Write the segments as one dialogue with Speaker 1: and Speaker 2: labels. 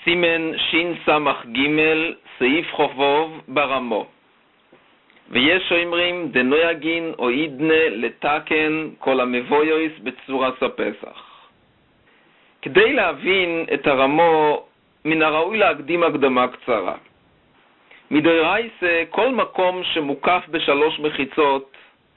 Speaker 1: סימן שין סמך ג' סעיף חובוב ברמו. ויש אומרים דנויגין או עידנה לתקן כל המבויויס בצורת הפסח. כדי להבין את הרמו מן הראוי להקדים הקדמה קצרה. מדאורייתא כל מקום שמוקף בשלוש מחיצות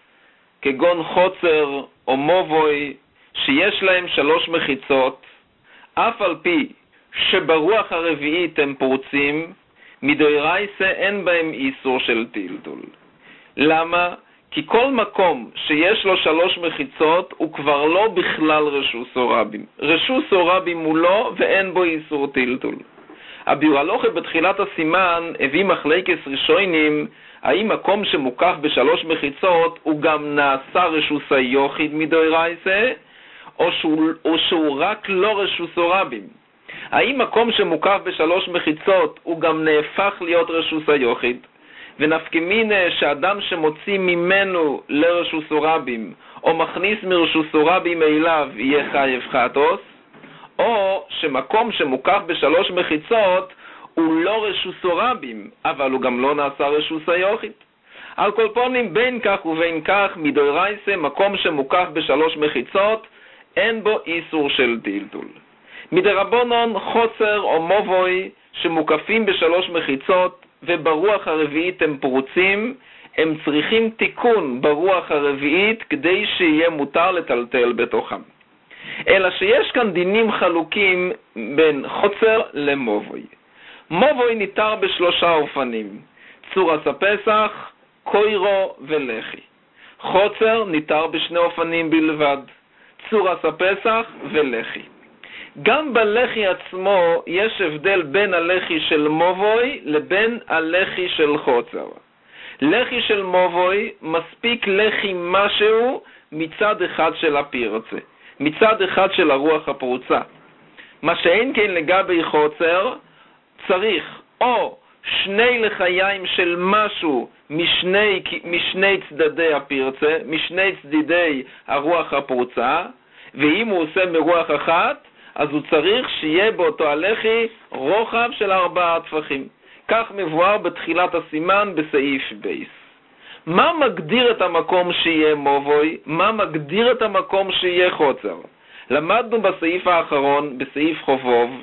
Speaker 1: כגון חוצר או מבוי שיש להם שלוש מחיצות, אף על פי שברוח הרביעית הם פורצים, מדאורייתא אין בהם איסור של טלטול. למה? כי כל מקום שיש לו שלוש מחיצות הוא כבר לא בכלל רשוס או רבים. רשוס או רבים הוא לא ואין בו איסור טלטול. הביאור הלכה בתחילת הסימן הביא מחלקת ראשונים האם מקום שמוקף בשלוש מחיצות הוא גם נעשה רשוס היוחיד מדאורייתא או שהוא רק לא רשוס או רבים. האם מקום שמוקף בשלוש מחיצות הוא גם נהפך להיות רשוס היוחיד, ונפקא מינה שאדם שמוציא ממנו לרשוס או רבים או מכניס מרשוס או רבים אליו יהיה חייב חטוס, או שמקום שמוקף בשלוש מחיצות הוא לא רשוס או רבים אבל הוא גם לא נעשה רשוס היוחיד. על כל פנים בין כך ובין כך מדאורייתא מקום שמוקף בשלוש מחיצות אין בו איסור של טלטול. מדרבנן חוצר או מבוי שמוקפים בשלוש מחיצות וברוח הרביעית הם פרוצים, הם צריכים תיקון ברוח הרביעית כדי שיהיה מותר לטלטל בתוכם. אלא שיש כאן דינים חלוקים בין חוצר למבוי. מבוי ניתר בשלושה אופנים: צורת הפסח, קוירו ולחי. חוצר ניתר בשני אופנים בלבד: צורת הפסח ולחי. גם בלחי עצמו יש הבדל בין הלחי של מבוי לבין הלחי של חוצר. לחי של מבוי מספיק לחי משהו מצד אחד של הפרצה, מצד אחד של הרוח הפרוצה. מה שאין כן לגבי חוצר, צריך או שני לחיים של משהו משני צדדי הפרצה, משני צדדי הרוח הפרוצה, ואם הוא עושה מרוח אחת, אז הוא צריך שיהיה באותו הלחי רוחב של 4 טפחים. כך מבואר בתחילת הסימן בסעיף בייס. מה מגדיר את המקום שיהיה מבוי? מה מגדיר את המקום שיהיה חוצר? למדנו בסעיף האחרון, בסעיף חובוב,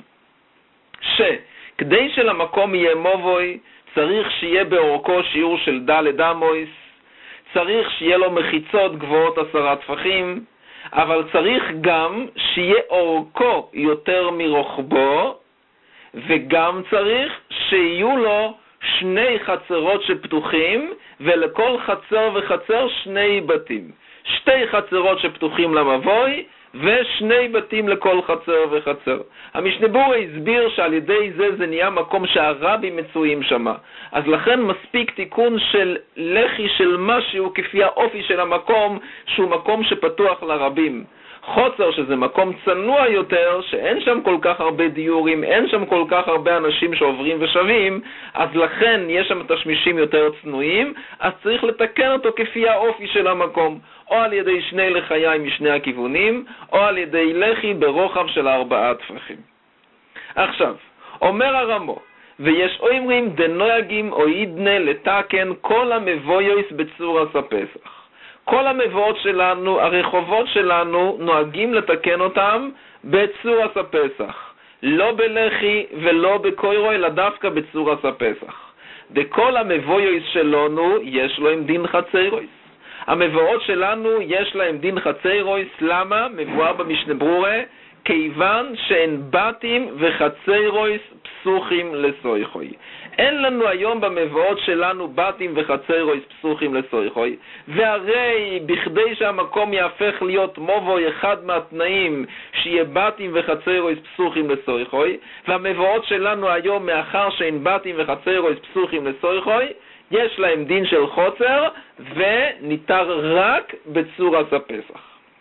Speaker 1: שכדי שלמקום יהיה מבוי, צריך שיהיה באורכו שיעור של ד' אמויס, צריך שיהיה לו מחיצות גבוהות 10 טפחים, אבל צריך גם שיהיה אורכו יותר מרוחבו, וגם צריך שיהיו לו 2 חצרות שפתוחים, ולכל חצר וחצר 2 בתים. 2 חצרות שפתוחים למבוי, ו2 בתים לכל חצר וחצר. המשנה ברורה הסביר שעל ידי זה נהיה מקום שהרבים מצויים שם. אז לכן מספיק תיקון של לחי של משהו כפי האופי של המקום, שהוא מקום שפתוח לרבים. חוצר שזה מקום צנוע יותר, שאין שם כל כך הרבה דיורים, אין שם כל כך הרבה אנשים שעוברים ושבים, אז לכן יש שם תשמישים יותר צנועים, אז צריך לתקן אותו כפי האופי של המקום, או על ידי 2 לחיים משני הכיוונים, או על ידי לחי ברוחב של 4 טפחים. עכשיו, אומר הרמו, ויש אומרים דנויגים או עידנה לתקן כל המבויויס בצורת הפסח. כל המבואות שלנו, הרחובות שלנו, נוהגים לתקן אותם בצורת הפסח. לא בלחי ולא בקוירו, אלא דווקא בצורת הפסח. וכל המבואות שלנו יש להם דין חצרויס. המבואות שלנו יש להם דין חצרויס. למה? מבואר במשנה ברורה, כיוון שאין בתים וחצרויס פסוחים לסויחוי. אין לנו היום במבואות שלנו בתים וחצרויס פסוחים לסויחוי, והרי בכדי שהמקום יהפך להיות מבוי, אחד מהתנאים שיהיה בתים וחצרויס פסוחים לסויחוי, והמבואות שלנו היום מאחר שאין בתים וחצרויס פסוחים לסויחוי, יש להם דין של חוצר וניתר רק בצורת הפסח.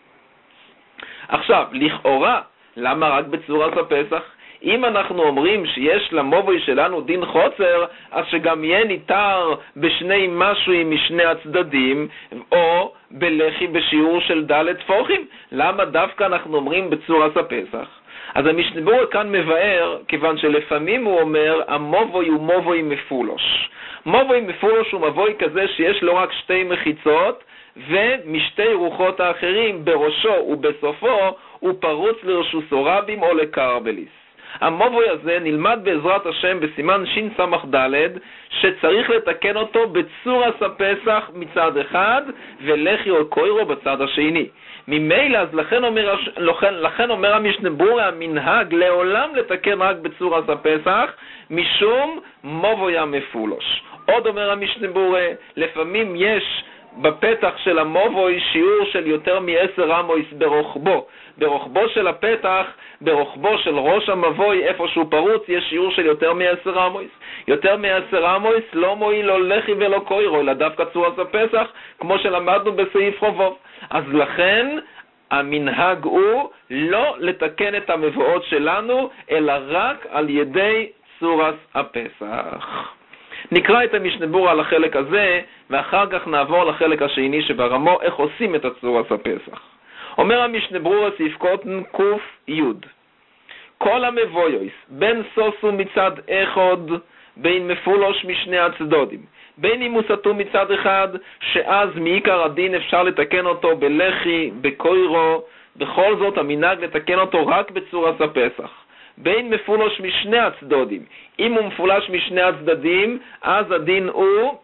Speaker 1: עכשיו, לכאורה, למה רק בצורת הפסח? אם אנחנו אומרים שיש למבוי שלנו דין חוצר, אז שגם יהיה ניתר בשני משהו משני הצדדים, או בלחי בשיעור של ד' תפוחים. למה דווקא אנחנו אומרים בצורת הפסח? אז המשנה ברורה כאן מבאר, כיוון שלפעמים הוא אומר, המובוי הוא מובוי מפולוש. מובוי מפולוש הוא מבוי כזה שיש לו רק שתי מחיצות, ומשתי רוחות האחרים בראשו ובסופו הוא פרוץ לרשוסו רבים או לקרבליס. המובוי הזה נלמד בעזרת השם בסימן שין סמך ד' שצריך לתקן אותו בצורת הפסח מצד אחד ולחי או קוירו בצד השני. ממילא, אז לכן אומר המשנה ברורה, המנהג לעולם לתקן רק בצורת הפסח משום מובוי המפולוש. עוד אומר המשנה ברורה, לפעמים יש בפתח של המובוי שיעור של יותר מ10 אמויס ברוחבו של הפתח, ברוחבו של ראש המבוי, איפה שהוא פרוץ, יש שיעור של יותר מ10 אמויס. יותר מ10 אמויס לא מועיל לא לחי ולא קוירו, אלא דווקא צורת הפסח, כמו שלמדנו בסעיף חובוב. אז לכן המנהג הוא לא לתקן את המבואות שלנו, אלא רק על ידי צורת הפסח. נקרא את המשנה ברורה על החלק הזה, ואחר כך נעבור לחלק השני שברמו, איך עושים את צורת הפסח. אומר המשנה ברורה סעיף קוטן קוף יוד. כל המבויוס, בין סוסו מצד אחד, בין מפולוש משני הצדודים, בין אם הוא סתום מצד אחד, שאז מעיקר הדין אפשר לתקן אותו בלחי, בקוירו, בכל זאת המנהג לתקן אותו רק בצורת הפסח. בין מפולוש משני הצדדים, אם הוא מפולש משני הצדדים, אז הדין הוא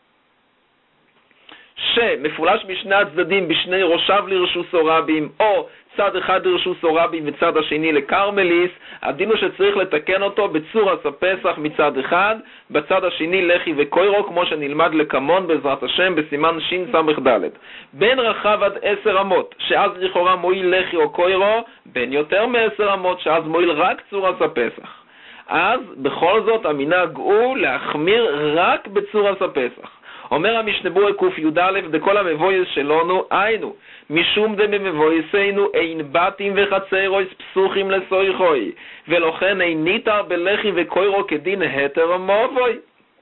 Speaker 1: שמפולש משני הצדדים בשני ראשיו לרשוסו רבים, או צד אחד לרשוסו רבים וצד השני לקרמליס, הדין הוא שצריך לתקן אותו בצורת הפסח מצד אחד, בצד השני לחי וקוירו, כמו שנלמד לקמון בעזרת השם בסימן שין סמך ד'. בין רחב עד 10 אמות, שאז לכאורה מועיל לחי או קוירו, בין יותר מ10 אמות, שאז מועיל רק צורת הפסח. אז בכל זאת המנהג הוא להחמיר רק בצורת הפסח. אומר המשנה ברורה קוף י"א, דכל המבויס שלנו היינו, משום דמבויסנו אין בתים וחצרויס פסוחים לסויחוי, ולכן אין ניתר בלחי וקוירו כדין היתר המובוי.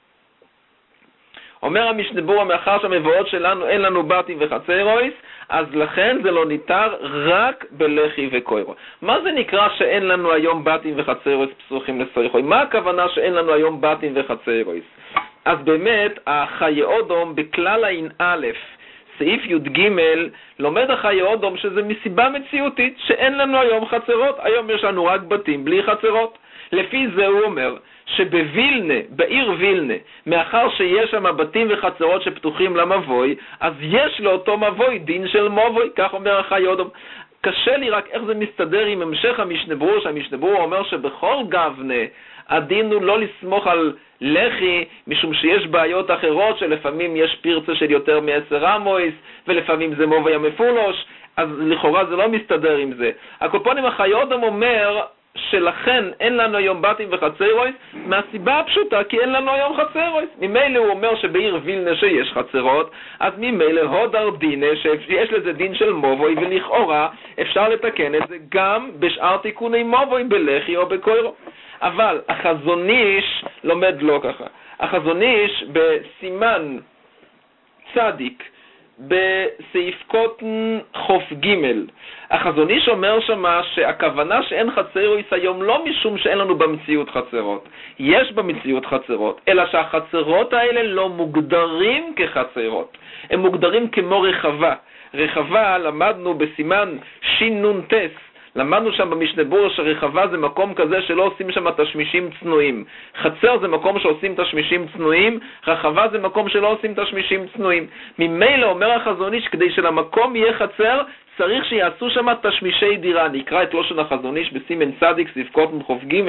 Speaker 1: אומר המשנה ברורה, מאחר שהמבואות שלנו אין לנו בתים וחצרויס, אז לכן זה לא ניתר רק בלחי וקוירו. מה זה נקרא שאין לנו היום בתים וחצרויס פסוחים לסויחוי? מה הכוונה שאין לנו היום בתים וחצרויס? אז באמת, החיי אודום בכלל העין א', סעיף י"ג, לומד החיי אודום שזה מסיבה מציאותית שאין לנו היום חצרות, היום יש לנו רק בתים בלי חצרות. לפי זה הוא אומר שבווילנה, בעיר וילנה, מאחר שיש שם בתים וחצרות שפתוחים למבוי, אז יש לאותו מבוי דין של מבוי, כך אומר החיי אודום. קשה לי רק איך זה מסתדר עם המשך המשנה ברורה, שהמשנה ברורה אומר שבכל גבנה הדין הוא לא לסמוך על לחי, משום שיש בעיות אחרות שלפעמים יש פרצה של יותר מ10 אמויס, ולפעמים זה מובוי המפולוש, אז לכאורה זה לא מסתדר עם זה. הקופונים החיי אודום אומר שלכן אין לנו היום בתים וחצרויס, מהסיבה הפשוטה כי אין לנו היום חצרויס. ממילא הוא אומר שבעיר וילנה שיש חצרות, אז ממילא הודר דינה שיש לזה דין של מובוי, ולכאורה אפשר לתקן את זה גם בשאר תיקוני מובוי בלחי או בקוירו. אבל החזון איש לומד לא ככה. החזון איש בסימן צדיק, בסעיף קוטן חוף ג', החזון איש אומר שמה שהכוונה שאין חצרויס היום לא משום שאין לנו במציאות חצרות. יש במציאות חצרות, אלא שהחצרות האלה לא מוגדרים כחצרות. הם מוגדרים כמו רחבה. רחבה למדנו בסימן ש"נ טס, למדנו שם במשנה ברורה שרחבה זה מקום כזה שלא עושים שם תשמישים צנועים. חצר זה מקום שעושים תשמישים צנועים, רחבה זה מקום שלא עושים תשמישים צנועים. ממילא אומר החזון איש, כדי שלמקום יהיה חצר, צריך שיעשו שם תשמישי דירה. נקרא את לשון החזון איש בסימן צדיק סעיף קוטן חוף ג',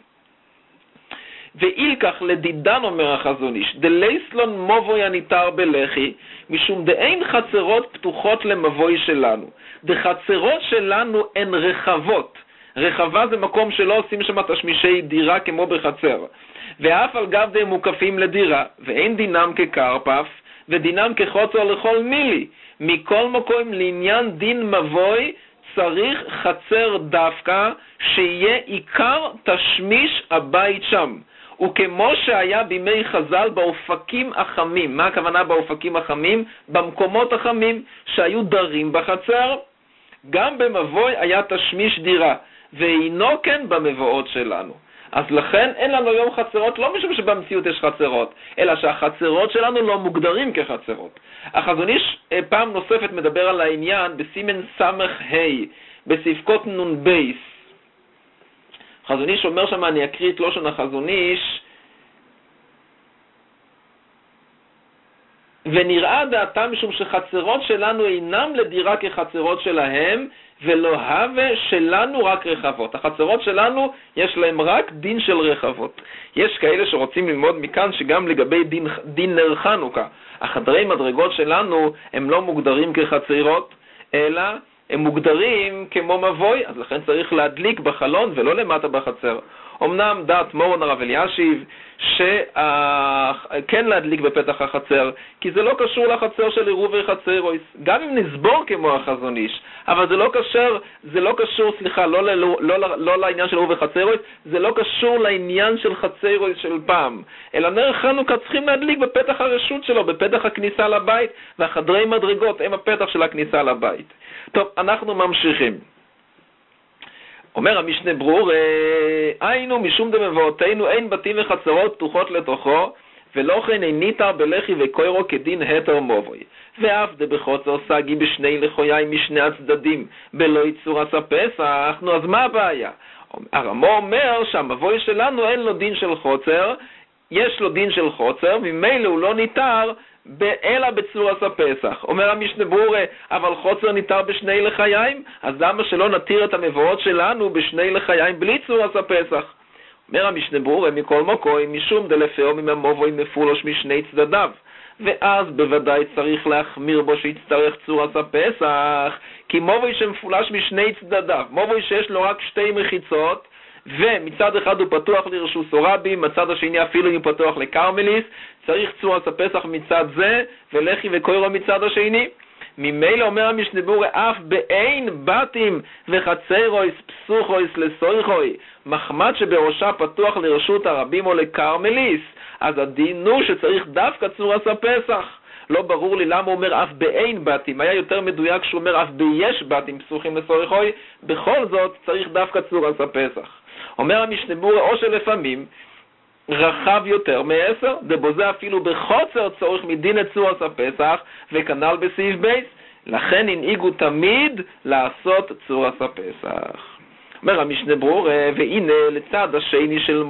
Speaker 1: ואילקח לדידן אומר החזון איש, דלייסלון מבוי הניתר בלחי, משום דאין חצרות פתוחות למבוי שלנו. דחצרות שלנו הן רחבות. רחבה זה מקום שלא עושים שם תשמישי דירה כמו בחצר. ואף על גב די מוקפים לדירה, ואין דינם כקרפף, ודינם כחוצר לכל מילי. מכל מקום לעניין דין מבוי, צריך חצר דווקא שיהיה עיקר תשמיש הבית שם. וכמו שהיה בימי חז"ל באופקים החמים. מה הכוונה באופקים החמים? במקומות החמים שהיו דרים בחצר, גם במבוי היה תשמיש דירה, ואינו כן במבואות שלנו. אז לכן אין לנו היום חצרות, לא משום שבמציאות יש חצרות, אלא שהחצרות שלנו לא מוגדרים כחצרות. החזון איש פעם נוספת מדבר על העניין בסימן סמך ה' בספקות נון בייס. החזון איש אומר שם, אני אקריא את לשון החזון איש, ונראה דעתם משום שחצרות שלנו אינם לדירה כחצרות שלהם, ולא הווה שלנו רק רחבות. החצרות שלנו יש להם רק דין של רחבות. יש כאלה שרוצים ללמוד מכאן שגם לגבי דין נר חנוכה, החדרי מדרגות שלנו הם לא מוגדרים כחצרות, אלא הם מוגדרים כמו מבוי, אז לכן צריך להדליק בחלון ולא למטה בחצר. אמנם דעת מורן הרב אלישיב שכן להדליק בפתח החצר, כי זה לא קשור לחצר של עירוב וחצרויס, גם אם נסבור כמו החזון איש, אבל זה לא קשור, לא לעניין של עירוב וחצרויס, זה לא קשור לעניין של חצרויס של פעם, אלא נר חנוכה צריכים להדליק בפתח הרשות שלו, בפתח הכניסה לבית, והחדרי מדרגות הם הפתח של הכניסה לבית. טוב, אנחנו ממשיכים. אומר המשנה ברור, היינו משום דמבואותינו אין בתים וחצרות פתוחות לתוכו, ולא כן אין ניתר בלחי וקוירו כדין התר מובוי. ואף דבחוצר סגי בשני לחויי משני הצדדים, בלא יצור עשה פסח, נו אז מה הבעיה? הרמו אומר שהמבוי שלנו אין לו דין של חוצר, יש לו דין של חוצר, וממילא הוא לא ניתר, אלא בצור עשה פסח. אומר המשנה ברור, אבל חוצר ניתר בשני לחיים, אז למה שלא נתיר את המבואות שלנו בשני לחיים בלי צור עשה פסח? אומר המשנה ברור, מכל מקוי, משום דלפאו ממבוי מפולוש משני צדדיו, ואז בוודאי צריך להחמיר בו שיצטרך צור עשה פסח, כי מבוי שמפולש משני צדדיו, מבוי שיש לו רק שתי מחיצות, ומצד אחד הוא פתוח לרשוס רבים, מצד השני אפילו הוא פתוח לקרמליס, צריך צור עשה פסח מצד זה, ולחי וקוירו מצד השני. ממילא אומר המשנה ברור, אף באין בתים וחצרויס פסוחויס לסויחוי, מחמד שבראשה פתוח לרשות הרבים או לקרמליס, אז הדין הוא שצריך דווקא צור עשה פסח. לא ברור לי למה הוא אומר אף באין בתים, היה יותר מדויק שהוא אומר אף ביש בתים פסוחים לסויחוי, בכל זאת צריך דווקא צור עשה פסח. אומר המשנה ברור, או שלפעמים רחב יותר מ10, דבוזה אפילו בחוצר צורך מדין את צור עשה פסח, וכנ"ל בסעיף בייס, לכן הנהיגו תמיד לעשות צור עשה פסח. אומר המשנה ברור, והנה לצד השני של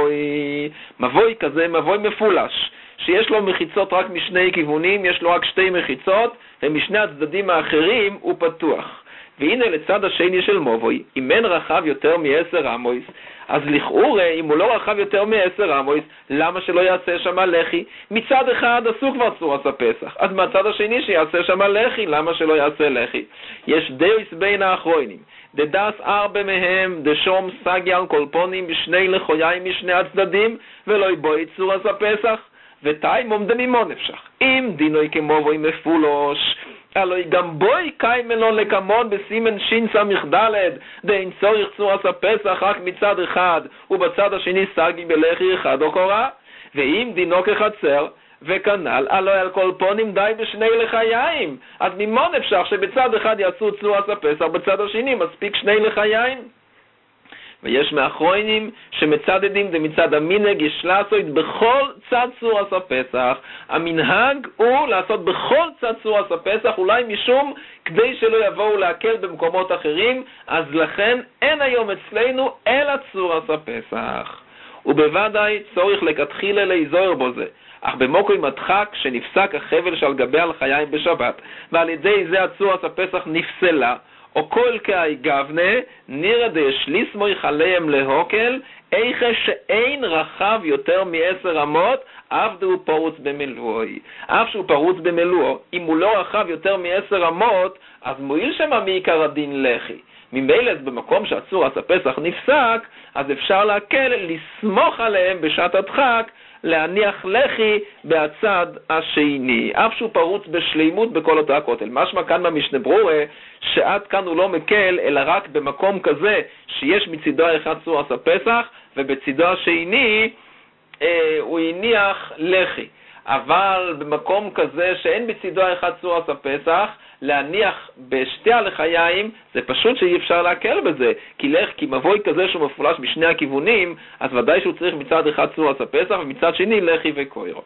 Speaker 1: מבוי כזה, מבוי מפולש, שיש לו מחיצות רק משני כיוונים, יש לו רק שתי מחיצות, ומשני הצדדים האחרים הוא פתוח. והנה לצד השני של מבוי, אם אין רחב יותר מ10 אמויס, אז לכאורה, אם הוא לא רחב יותר מ10 אמויס, למה שלא יעשה שם לחי? מצד אחד עשו כבר צור עשה פסח, אז מהצד השני שיעשה שם לחי, למה שלא יעשה לחי? יש דאויס בין האחרונים, דדס ארבע מהם, דשום סגי על קולפונים, בשני לחויי משני הצדדים, ולא יבואי צור עשה פסח, ותיימום דמימון אפשך. אם דינוי כמובוי מפולוש, אלוי גם בוי קיימלון לקמון בסימן שין סמך דלת, דאין צורך צור עשה פסח רק מצד אחד, ובצד השני סגי בלחי אחד או קורה, ואם דינו כחצר, וכנ"ל, אלוי על כל פונים די בשני לחיים, אז מימון אפשר שבצד אחד יעשו צור עשה פסח, בצד השני מספיק שני לחיים. ויש מאחרונים שמצדדים, זה מצד המנהג, יש לעשות בכל צד צור עשה פסח. המנהג הוא לעשות בכל צד צור עשה פסח, אולי משום כדי שלא יבואו להקל במקומות אחרים, אז לכן אין היום אצלנו אלא צור עשה פסח. ובוודאי צורך לכתחילה להיזהר בו זה. אך במוקוי מדחק שנפסק החבל שעל גבי על חיים בשבת, ועל ידי זה הצור עשה פסח נפסלה, או כל כאי גבנה, נראה דשליס מוי חליהם להוקל, איכה שאין רחב יותר מ10 אמות, אף דהו פרוץ במילואי. אף שהוא פרוץ במילואו, אם הוא לא רחב יותר מ10 אמות, אז מועיל שמה מעיקר הדין לחי. ממילא במקום שהצור עשה פסח נפסק, אז אפשר להקל, לסמוך עליהם בשעת הדחק, להניח לחי בצד השני, אף שהוא פרוץ בשלימות בכל אותו הכותל. משמע כאן במשנה ברורה, שעד כאן הוא לא מקל, אלא רק במקום כזה, שיש מצידו האחד צור עשה פסח, ובצידו השני הוא הניח לחי, אבל במקום כזה שאין בצידו האחד צורת הפסח, להניח בשתי הלחיים, זה פשוט שאי אפשר להקל בזה, כי מבוי כזה שהוא מפולש בשני הכיוונים, אז ודאי שהוא צריך מצד אחד צורת הפסח, ומצד שני לחי וקוירו.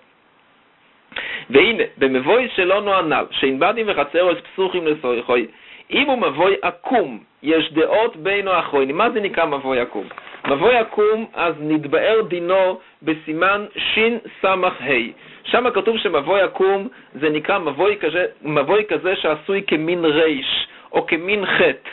Speaker 1: והנה, במבוי שלא נוענל, שאינבדים וחצרו את פסוחים לסויחוי, אם הוא מבוי עקום, יש דעות בינו האחרונים. מה זה נקרא מבוי עקום? מבוי עקום, אז נתבאר דינו בסימן שין סמך ה'. שם כתוב שמבוי עקום זה נקרא מבוי כזה שעשוי כמין ריש או כמין חטא,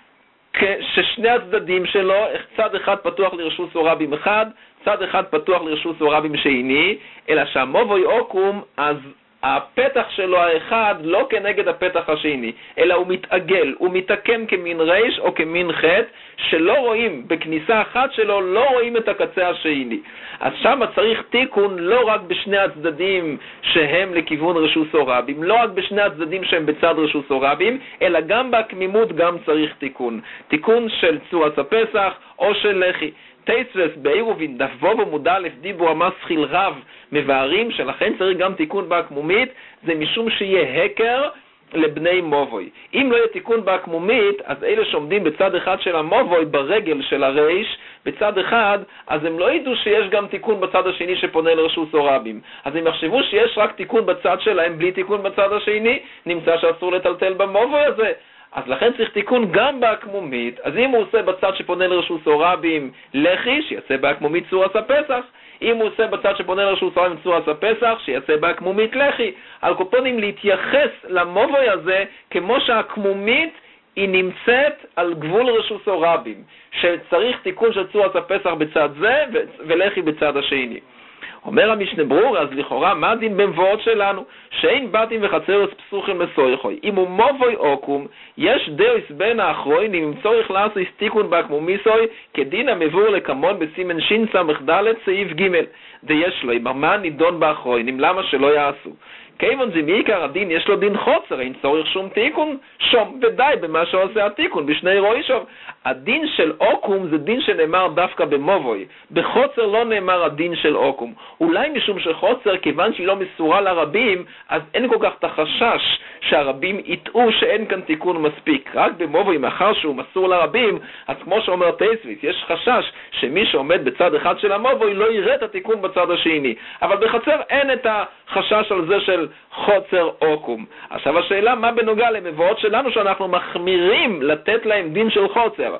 Speaker 1: ששני הצדדים שלו, צד אחד פתוח לרשות רבים אחד, צד אחד פתוח לרשות רבים שני, אלא שהמבוי עקום, אז הפתח שלו האחד לא כנגד הפתח השני, אלא הוא מתעגל, הוא מתעקם כמין ריש או כמין חטא, שלא רואים, בכניסה אחת שלו לא רואים את הקצה השני. אז שם צריך תיקון לא רק בשני הצדדים שהם לכיוון רשות רבים, לא רק בשני הצדדים שהם בצד רשות רבים, אלא גם בהקמימות גם צריך תיקון. תיקון של צורת הפסח או של לחי. תייסרס בעירובין דבו ומודע לפדיבו המסחיל רב מבארים, שלכן צריך גם תיקון בהקמומית, זה משום שיהיה הקר לבני מובוי. אם לא יהיה תיקון בהקמומית, אז אלה שעומדים בצד אחד של המובוי, ברגל של הרייש, בצד אחד, אז הם לא ידעו שיש גם תיקון בצד השני שפונה לרשות רבים. אז הם יחשבו שיש רק תיקון בצד שלהם בלי תיקון בצד השני, נמצא שאסור לטלטל במובוי הזה. אז לכן צריך תיקון גם בהקמומית. אז אם הוא עושה בצד שפונה לרשות רבים לחי, שיעשה בהקמומית צורת הפסח. אם הוא עושה בצד שפונה לרשות רבים צורת הפסח, שיעשה בהקמומית לחי. על קופונים להתייחס למובוי הזה כמו שהקמומית היא נמצאת על גבול רשות רבים, שצריך תיקון של צורת הפסח בצד זה ולחי בצד השני. אומר המשנה ברור, אז לכאורה מה הדין במבואות שלנו? שאין בתים וחצרות פסוחים לסויחוי. אם הוא מבוי עוקום, יש דאוס בין האחרונים, אם צורך לעשות תיקון בהקמומיסוי, כדין המבור לקמון בסימן שין סמך ד' סעיף ג' דיש לו, מה נידון באחרונים, למה שלא יעשו? כיוון זה מעיקר הדין, יש לו דין חוצר, אין צורך שום תיקון, שום ודי במה שעושה התיקון, בשני רואי שוב. הדין של עוקום זה דין שנאמר דווקא במובוי, בחוצר לא נאמר הדין של עוקום. אולי משום שחוצר, כיוון שהיא לא מסורה לרבים, אז אין כל כך את החשש שהרבים יטעו שאין כאן תיקון מספיק. רק במובוי, מאחר שהוא מסור לרבים, אז כמו שאומר תייסביס, יש חשש שמי שעומד בצד אחד של המובוי לא יראה את התיקון בצד השני. אבל בחצר אין את החשש על זה של חוצר עוקום. עכשיו השאלה, מה בנוגע למבואות שלנו שאנחנו מחמירים לתת להם דין של חוצר?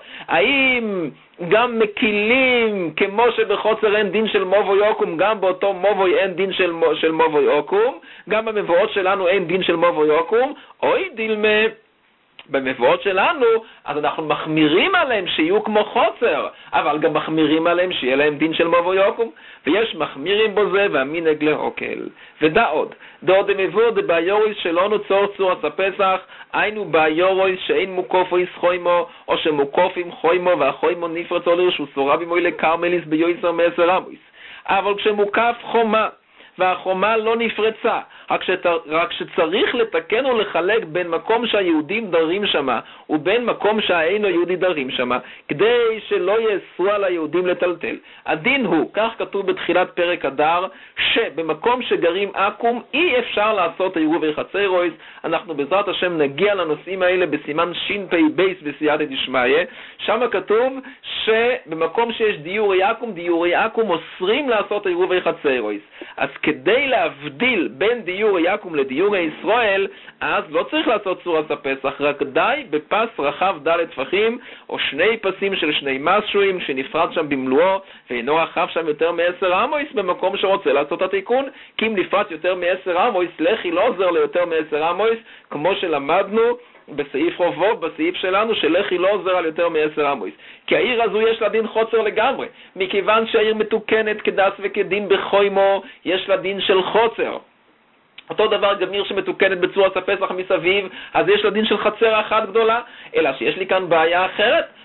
Speaker 1: האם גם מקילים כמו שבחוצר אין דין של מבוי עוקום, גם באותו מבוי אין דין של מבוי עוקום? גם במבואות שלנו אין דין של מבוי עוקום? אוי דילמה, במבואות שלנו, אז אנחנו מחמירים עליהם שיהיו כמו חוצר, אבל גם מחמירים עליהם שיהיה להם דין של מבוי עוקום, ויש מחמירים בו זה והמינג להוקל. ודע עוד, דעות המבוא דבאיוריס שלא נוצור צורת הפסח, היינו באיוריס שאין מוקופויס חוימו, או שמוקופים חוימו, והחוימו נפרצו לרשות רבים אוי לקרמליס ביועצר מעשר עמוס. אבל כשמוקף חומה, והחומה לא נפרצה, רק שצריך לתקן ולחלק בין מקום שהיהודים דרים שמה, ובין מקום שהאינו יהודי דרים שמה, כדי שלא יאסרו על היהודים לטלטל. הדין הוא, כך כתוב בתחילת פרק אדר, שבמקום שגרים עקום אי אפשר לעשות עירובי חצרויס. אנחנו בעזרת השם נגיע לנושאים האלה בסימן ש"פ בייס בסייעתא דשמיא. שם כתוב שבמקום שיש דיורי עקום אוסרים לעשות עירובי חצרויס. אז כדי להבדיל בין דיורי עקום לדיורי ישראל, אז לא צריך לעשות צורת הפסח, רק די בפס רחב ד' טפחים, או שני פסים של שני מסורים שנפרד שם במלואו, ואינו רחב שם יותר מ10 עמוס במקום שרוצה לעשות התיקון, כי אם נפרד יותר מ10 עמוס, לחי לא עוזר ליותר מ10 עמוס, כמו שלמדנו בסעיף רובוב, בסעיף שלנו, שלחי לא עוזר על יותר מ10 עמוס. כי העיר הזו יש לה דין חוצר לגמרי, מכיוון שהעיר מתוקנת כדס וכדין בחוימו, יש לה דין של חוצר. אותו דבר גם עיר שמתוקנת בצורת הפסח מסביב, אז יש לה דין של חצר אחת גדולה, אלא שיש לי כאן בעיה אחרת.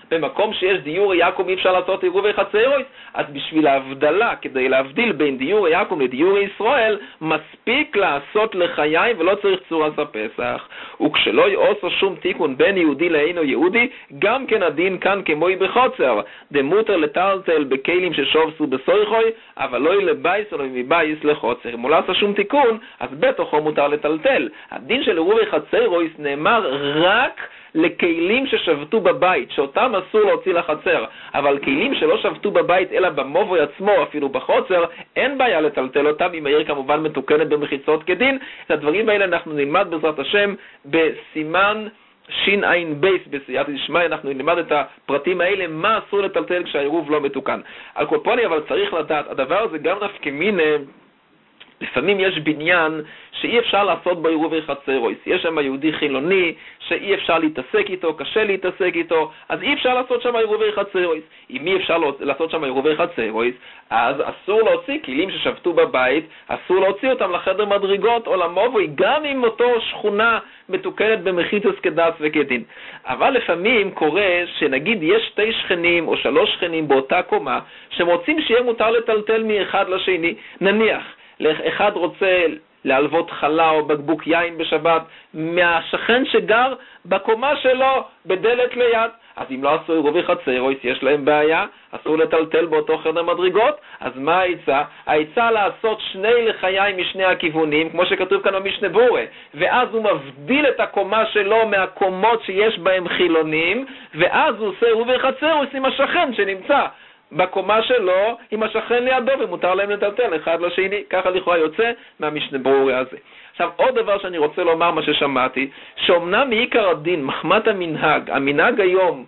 Speaker 1: במקום שיש דיור יעקב אי אפשר לעשות עירובי חצרויס, אז בשביל ההבדלה, כדי להבדיל בין דיור יעקב לדיור ישראל, מספיק לעשות לחיים ולא צריך צורת הפסח. וכשלא יעשו שום תיקון בין יהודי לאינו יהודי, גם כן הדין כאן כמוי בחוצר, דמותר לטלטל בכלים ששובסו בסויחוי, אבל לא לבייס או מבייס לחוצר. אם הוא לא עשה שום תיקון, אז בתוכו מותר לטלטל. הדין של עירובי חצרויס נאמר רק לכלים ששבתו בבית, שאותם אסור להוציא לחצר, אבל כלים שלא שבתו בבית אלא במובוי עצמו, אפילו בחוצר, אין בעיה לטלטל אותם, אם העיר כמובן מתוקנת במחיצות כדין. את הדברים האלה אנחנו נלמד בעזרת השם בסימן שין בייס בסייעתא דשמיא, אנחנו נלמד את הפרטים האלה, מה אסור לטלטל כשהעירוב לא מתוקן. על כל פנים, אבל צריך לדעת, הדבר הזה גם נפקא מינה, לפעמים יש בניין שאי אפשר לעשות בו עירובי חצרויס. יש שם יהודי חילוני שאי אפשר להתעסק איתו, קשה להתעסק איתו, אז אי אפשר לעשות שם עירובי חצרויס. אם אי אפשר לעשות שם עירובי חצרויס, אז אסור להוציא כלים ששבתו בבית, אסור להוציא אותם לחדר מדרגות או למובוי, גם אם אותו שכונה מתוקנת במחיצות כדס וכדין. אבל לפעמים קורה שנגיד יש 2 שכנים או 3 שכנים באותה קומה, שרוצים שיהיה מותר לטלטל מאחד לשני. נניח, אחד רוצה להלוות חלה או בקבוק יין בשבת מהשכן שגר בקומה שלו בדלת ליד. אז אם לא עשו עירובי חצרויס, יש להם בעיה, אסור לטלטל באותו חדר מדרגות. אז מה העצה? העצה לעשות 2 לחיים משני הכיוונים, כמו שכתוב כאן במשנה ברורה, ואז הוא מבדיל את הקומה שלו מהקומות שיש בהם חילונים, ואז הוא עושה עירובי חצרויס עם השכן שנמצא בקומה שלו עם השכן לידו, ומותר להם לטלטל אחד לשני. ככה לכאורה יוצא מהמשנה ברורה הזה. עכשיו, עוד דבר שאני רוצה לומר, מה ששמעתי, שאומנם מעיקר הדין, מחמת המנהג היום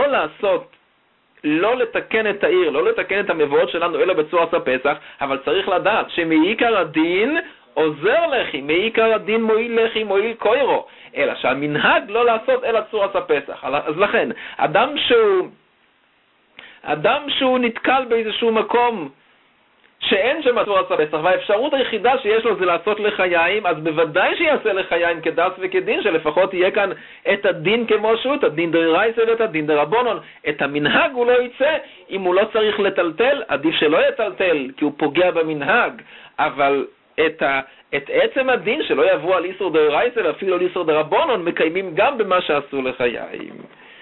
Speaker 1: לא לתקן את העיר, לא לתקן את המבואות שלנו אלא בצורת הפסח, אבל צריך לדעת שמעיקר הדין עוזר לכי, מעיקר הדין מועיל לכי, מועיל קוירו, אלא שהמנהג לא לעשות אלא צורת הפסח. אז לכן, אדם שהוא נתקל באיזשהו מקום שאין שם צורת הפסח, והאפשרות היחידה שיש לו זה לעשות לחיים, אז בוודאי שיעשה לחיים כדס וכדין, שלפחות יהיה כאן את הדין כמו שהוא, את הדין דרייסה ואת הדין דרבנון. את המנהג הוא לא יצא. אם הוא לא צריך לטלטל, עדיף שלא יטלטל, כי הוא פוגע במנהג, אבל את עצם הדין שלא יבוא על איסור דרייסה ואפילו על איסור דרבנון, מקיימים גם במה שעשו לחיים.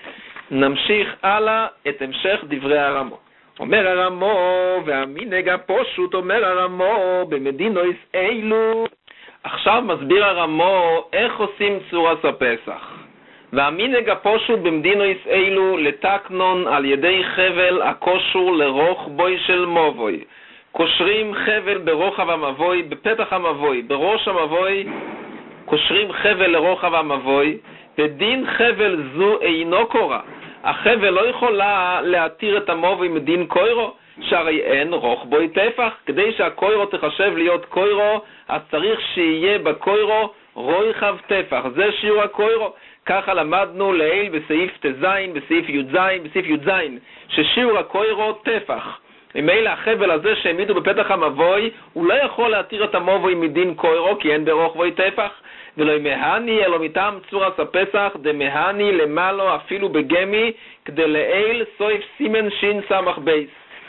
Speaker 1: נמשיך הלאה את המשך דברי הרמו. אומר הרמו, והמנהג הפשוט, אומר הרמו, במדינויס אילו. עכשיו מסביר הרמו איך עושים צורת הפסח. והמנהג הפשוט במדינויס אילו לתקנון על ידי חבל הקושור לרוחבוי של מבוי. קושרים חבל ברוחב המבוי, בפתח המבוי, בראש המבוי, קושרים חבל לרוחב המבוי, ודין חבל זו אינו קורה. החבל לא יכולה להתיר את המובוי מדין קוירו, שהרי אין רוחבוי טפח. כדי שהקוירו תחשב להיות קוירו, אז צריך שיהיה בקוירו רויחב טפח. זה שיעור הקוירו. ככה למדנו לעיל בסעיף תזין, בסעיף י"ז, ששיעור הקוירו טפח. ממילא החבל הזה שהעמידו בפתח המבוי, הוא לא יכול להתיר את המובוי מדין קוירו, כי אין ברוחבוי טפח. ולא מהני אלא מטעם צורת הפסח, דמהני למעלו אפילו בגמי, כדי לעיל סויף סימן שין סמך בייס.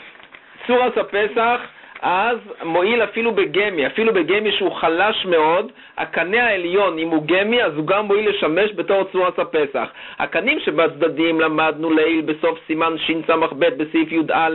Speaker 1: צורת הפסח אז מועיל אפילו בגמי שהוא חלש מאוד. הקנה העליון, אם הוא גמי, אז הוא גם מועיל לשמש בתור צורת הפסח. הקנים שבצדדים למדנו לעיל בסוף סימן שין סמך ב' בסעיף י"א,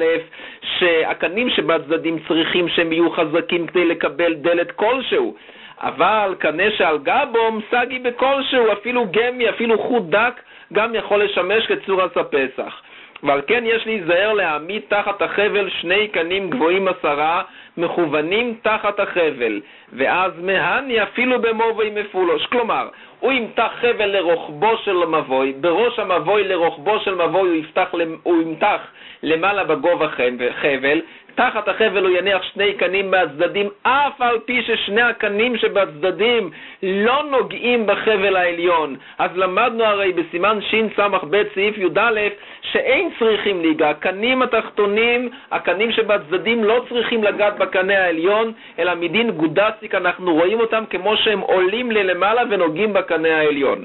Speaker 1: שהקנים שבצדדים צריכים שהם יהיו חזקים כדי לקבל דלת כלשהו. אבל קנה שעל גבו מסגי בכלשהו, אפילו גמי, אפילו חוט דק, גם יכול לשמש כצורת הפסח. ועל כן יש להיזהר להעמיד תחת החבל 2 קנים גבוהים 10, מכוונים תחת החבל, ואז מהני אפילו במובוי מפולוש. כלומר, הוא ימתח חבל לרוחבו של מבוי, בראש המבוי לרוחבו של מבוי הוא ימתח למעלה בגובה חבל, תחת החבל הוא יניח 2 קנים מהצדדים, אף על פי ששני הקנים שבצדדים לא נוגעים בחבל העליון. אז למדנו הרי בסימן שין סמך ב' סעיף י"א שאין צריכים ליגע. הקנים התחתונים, הקנים שבצדדים לא צריכים לגעת בקנה העליון, אלא מדין גודסיק אנחנו רואים אותם כמו שהם עולים למעלה ונוגעים בקנה העליון.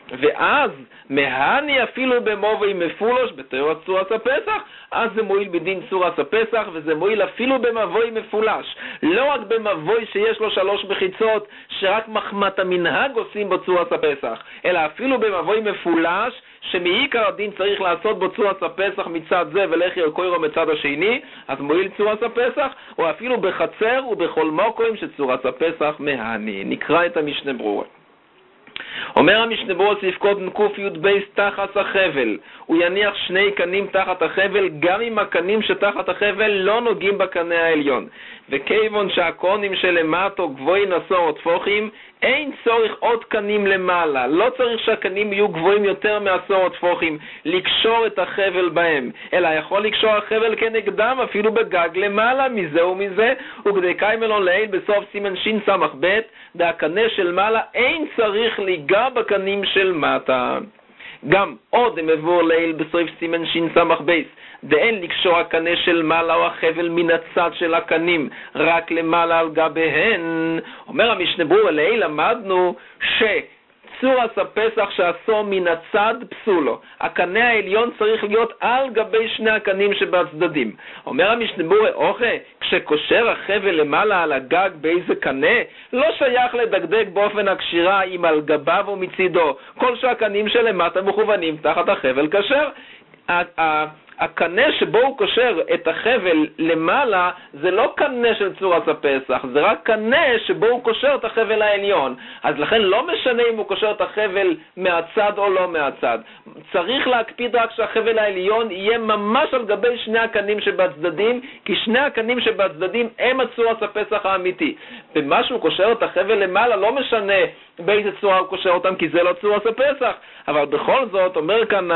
Speaker 1: ואז מהני אפילו במובוי מפולוש בתיאור צורת הפסח, אז זה מועיל בדין צורת הפסח, וזה מועיל אפילו במבוי מפולש, לא רק במבוי שיש לו 3 מחיצות שרק מחמת המנהג עושים בו צורת הפסח, אלא אפילו במבוי מפולש שמעיקר הדין צריך לעשות בו צורת הפסח מצד זה ולכי או קוירו מצד השני, אז מועיל צורת הפסח, או אפילו בחצר ובכל מוקוים שצורת הפסח מהני. נקרא את המשנה ברורה. אומר המשנה ברורה סעיף קודם ק"י בייס תחת החבל, הוא יניח 2 קנים תחת החבל גם אם הקנים שתחת החבל לא נוגעים בקנה העליון, וכיוון שהקונים שלמטו גבוהים 10 טפוחים אין צורך עוד קנים למעלה, לא צריך שהקנים יהיו גבוהים יותר מ10 טפוחים לקשור את החבל בהם, אלא יכול לקשור החבל כנגדם אפילו בגג למעלה מזה ומזה, וכדי קיימלון לעיל בסוף סימן שין סמך ב' והקנה של מעלה אין צריך ליגע בקנים של מטה. גם עוד מבואר לעיל בסוף סימן שין סמך בייס דאין לקשור הקנה של מעלה או החבל מן הצד של הקנים רק למעלה על גביהן. אומר המשנה ברורה לעיל למדנו שצורת הפסח שעשו מן הצד פסולו, הקנה העליון צריך להיות על גבי 2 הקנים שבצדדים. אומר המשנה ברורה כשקושר החבל למעלה על הגג באיזה קנה לא שייך לדקדק באופן הקשירה אם על גביו או מצידו, כל שהקנים שלמטה מכוונים תחת החבל כשר. הקנה שבו הוא קושר את החבל למעלה זה לא קנה של צורת הפסח, זה רק קנה שבו הוא קושר את החבל העליון, אז לכן לא משנה אם הוא קושר את החבל מהצד או לא מהצד, צריך להקפיד רק שהחבל העליון יהיה ממש על גבי 2 הקנים שבצדדים, כי 2 הקנים שבצדדים הם צורת הפסח האמיתי. במה שהוא קושר את החבל למעלה לא משנה באיזה צורה הוא קושר אותם, כי זה לא צורת הפסח, אבל בכל זאת אומר כאן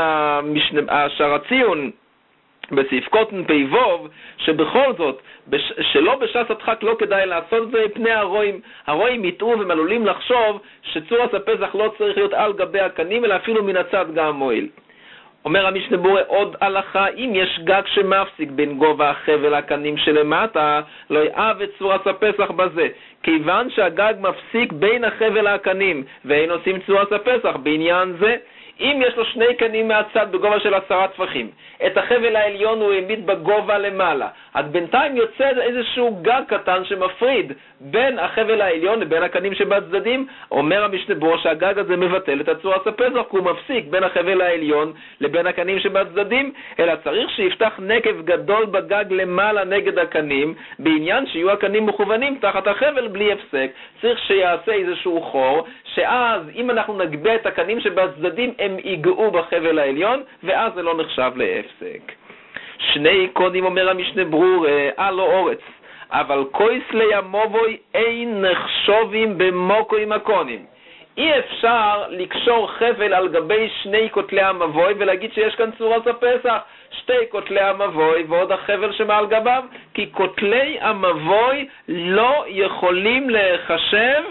Speaker 1: השער הציון בסעיף קוטן פ"ו שבכל זאת שלא בשעת הדחק לא כדאי לעשות את זה פני הרואים יטעו והם עלולים לחשוב שצורת הפסח לא צריך להיות על גבי הקנים אלא אפילו מן הצד גם מועיל. אומר המשנה ברורה עוד הלכה, אם יש גג שמפסיק בין גובה החבל הקנים שלמטה לא יאהב את צורת הפסח בזה, כיוון שהגג מפסיק בין החבל הקנים ואין עושים צורת הפסח בעניין זה. אם יש לו 2 קנים מהצד בגובה של 10 טפחים, את החבל העליון הוא העמיד בגובה למעלה, אז בינתיים יוצא איזשהו גג קטן שמפריד בין החבל העליון לבין הקנים שבצדדים. אומר המשנה ברורה שהגג הזה מבטל את צורת הפסח, כי הוא מפסיק בין החבל העליון לבין הקנים שבצדדים, אלא צריך שיפתח נקב גדול בגג למעלה נגד הקנים, בעניין שיהיו הקנים מכוונים תחת החבל בלי הפסק. צריך שיעשה איזשהו חור, שאז אם אנחנו נגבה את הקנים שבצדדים הם ייגעו בחבל העליון, ואז זה לא נחשב להפסק. 2 קונים אומר המשנה ברורה לא אורץ, אבל קויס לימובוי אין נחשובים במוקו עם הקונים. אי אפשר לקשור חבל על גבי 2 כותלי המבוי ולהגיד שיש כאן צורת הפסח, 2 כותלי המבוי ועוד החבל שמעל גביו, כי כותלי המבוי לא יכולים להיחשב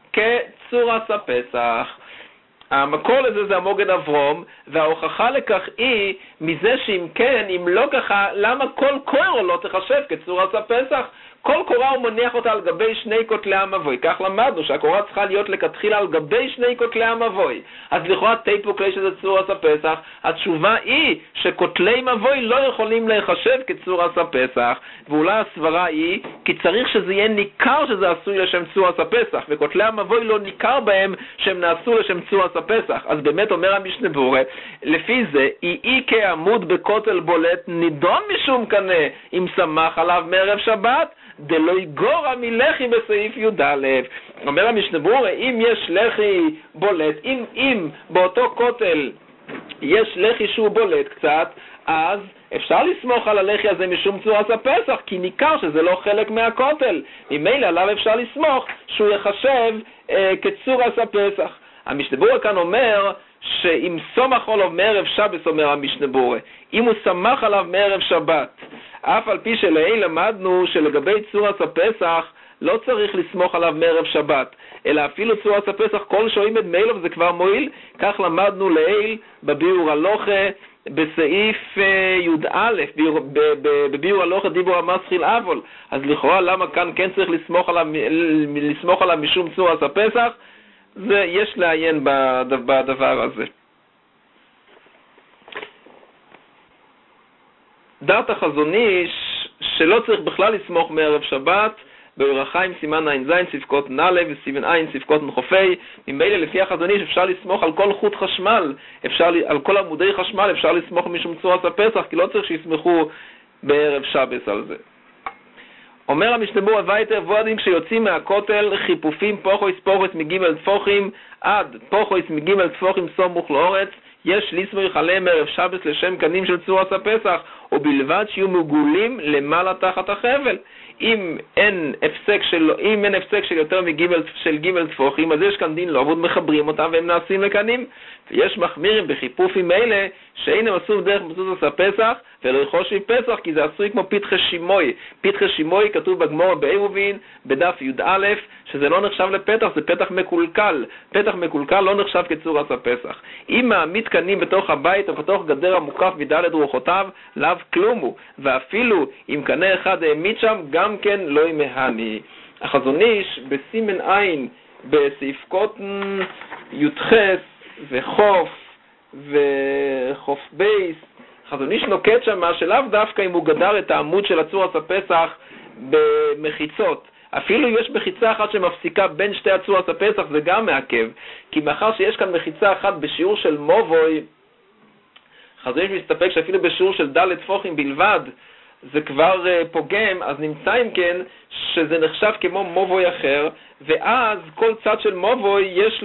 Speaker 1: כצורת הפסח. המקור לזה זה המוגן אברום, וההוכחה לכך היא מזה שאם כן, אם לא ככה, למה כל קורו לא תחשב כצורת הפסח? כל קורה הוא מניח אותה על גבי 2 כותלי המבוי. כך למדנו שהקורה צריכה להיות לכתחילה על גבי 2 כותלי המבוי. אז לכאורה טייפו כלי שזה צורת הפסח. התשובה היא שכותלי מבוי לא יכולים להיחשב כצורת הפסח, ואולי הסברה היא כי צריך שזה יהיה ניכר שזה עשוי לשם צורת הפסח, וכותלי המבוי לא ניכר בהם שהם נעשו לשם צורת הפסח. אז באמת אומר המשנה ברורה, לפי זה אי כעמוד בכותל בולט נידון משום קנה אם שמח עליו מערב שבת דלא יגורע מלחי בסעיף י"א. אומר המשנה ברורה, אם יש לחי בולט, אם באותו כותל יש לחי שהוא בולט קצת, אז אפשר לסמוך על הלחי הזה משום צורת הפסח, כי ניכר שזה לא חלק מהכותל. ממילא עליו אפשר לסמוך שהוא יחשב כצורת הפסח. המשנה ברורה כאן אומר שאם סומך עליו מערב שבת, אומר המשנה ברורה, אם הוא שמח עליו מערב שבת, אף על פי שלעיל למדנו שלגבי צורת הפסח לא צריך לסמוך עליו מערב שבת, אלא אפילו צורת הפסח כל שעומד מאליו זה כבר מועיל. כך למדנו לעיל בביאור הלוכה בסעיף י"א, בביאור הלוכה דיבור המסחיל אבול. אז לכאורה למה כאן כן צריך לסמוך עליו משום צורת הפסח? יש לעיין בדבר הזה. דעת החזון איש שלא צריך בכלל לסמוך מערב שבת, באור החיים סימן ע"ז ספקות נ"ל וסימן עין ספקות נחופי. ממילא לפי החזון איש אפשר לסמוך על כל חוט חשמל, על כל עמודי חשמל אפשר לסמוך משום צורת הפסח, כי לא צריך שיסמכו בערב שבת על זה. אומר המשנה ברורה וייטר ועודים כשיוצאים מהכותל חיפופים פוחויס מגימל תפוחים עד פוחויס מגימל תפוחים סמוך לאורץ, יש לסמוך עליהם ערב שבת לשם קנים של צורת הפסח, ובלבד שיהיו מגולים למעלה תחת החבל. אם אין הפסק של יותר של גימל תפוחים, אז יש כאן דין לעבוד, מחברים אותם והם נעשים לקנים. ויש מחמירים בחיפופים אלה שאינם עשו דרך מצוות הפסח ולא יחושי פסח, כי זה עשוי כמו פתחי שימוי. פתחי שימוי כתוב בגמרא בעירובין בדף י"א שזה לא נחשב לפתח, זה פתח מקולקל. פתח מקולקל לא נחשב כצורת הפסח. אם מעמיד קנים בתוך הבית או בתוך גדר המוקף מדלת רוחותיו, לאו כלומו, ואפילו אם קנה אחד העמיד שם גם כן לא ימהני. החזון איש בסימן עין בסעיפקות י"ח וחוף וחוף בייס, החזון איש נוקט שמה שלאו דווקא אם הוא גדר את העמוד של הצורת הפסח במחיצות. אפילו אם יש מחיצה אחת שמפסיקה בין שתי הצורת הפסח זה גם מעכב, כי מאחר שיש כאן מחיצה אחת בשיעור של מובוי, החזון איש מסתפק שאפילו בשיעור של ד' תפוחים בלבד זה כבר פוגם, אז נמצא אם כן שזה נחשב כמו מובוי אחר, ואז כל צד של מובוי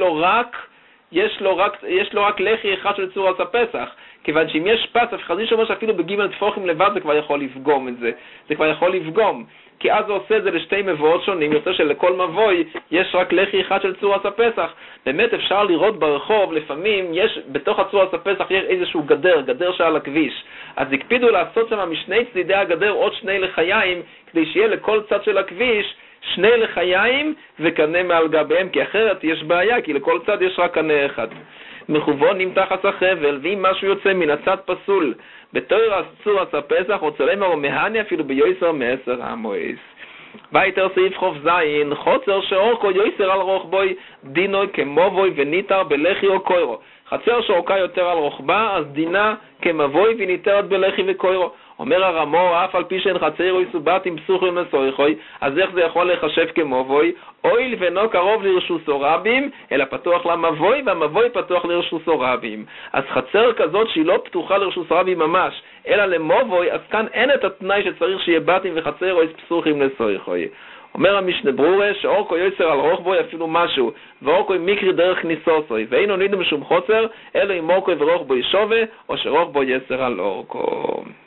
Speaker 1: יש לו רק לחי אחד של צורת הפסח, כיוון שאם יש פס, החזון איש אומר שאפילו בגימל תפוחים לבד זה כבר יכול לפגום את זה, זה כבר יכול לפגום, כי אז הוא עושה את זה לשתי מבואות שונים, יוצא שלכל מבוי יש רק לחי אחד של צורת הפסח. באמת אפשר לראות ברחוב, לפעמים יש בתוך הצורת הפסח יש איזשהו גדר שעל הכביש, אז הקפידו לעשות שם משני צדידי הגדר עוד שני לחיים, כדי שיהיה לכל צד של הכביש שני לחיים וקנה מעל גביהם, כי אחרת יש בעיה, כי לכל צד יש רק קנה אחד. מכוונים תחת החבל, ואם משהו יוצא מן הצד פסול בתור צורת הפסח או צלמר או מהני אפילו ביועסר מעשר המועס. וייטר סעיף חוף זין, חוצר שאורכו יועסר על רוחבוי דינוי כמובוי וניתר בלחי או קוירו. חצר שאורכה יותר על רוחבה אז דינה כמבוי וניתרת בלחי וקוירו. אומר הרמור, אף על פי שאין חצר יסובת עם פסוחים לסויכוי, אז איך זה יכול לחשב כמובוי? אויל ואינו קרוב לרשוסו רבים, אלא פתוח למבוי, והמבוי פתוח לרשוסו רבים. אז חצר כזאת שהיא לא פתוחה לרשוסו רבים ממש, אלא למובוי, אז כאן אין את התנאי שצריך שיהיה בתים וחצר או פסוחים לסויכוי. אומר המשנה ברורה שאורקו יוצר על רוחבוי אפילו משהו, ואורקו מיקרי דרך כניסוסוי, ואינו נידם שום חוצר, אלא אם אורקו ורוחבוי שווה, או שרוחבוי יצר על אורקו.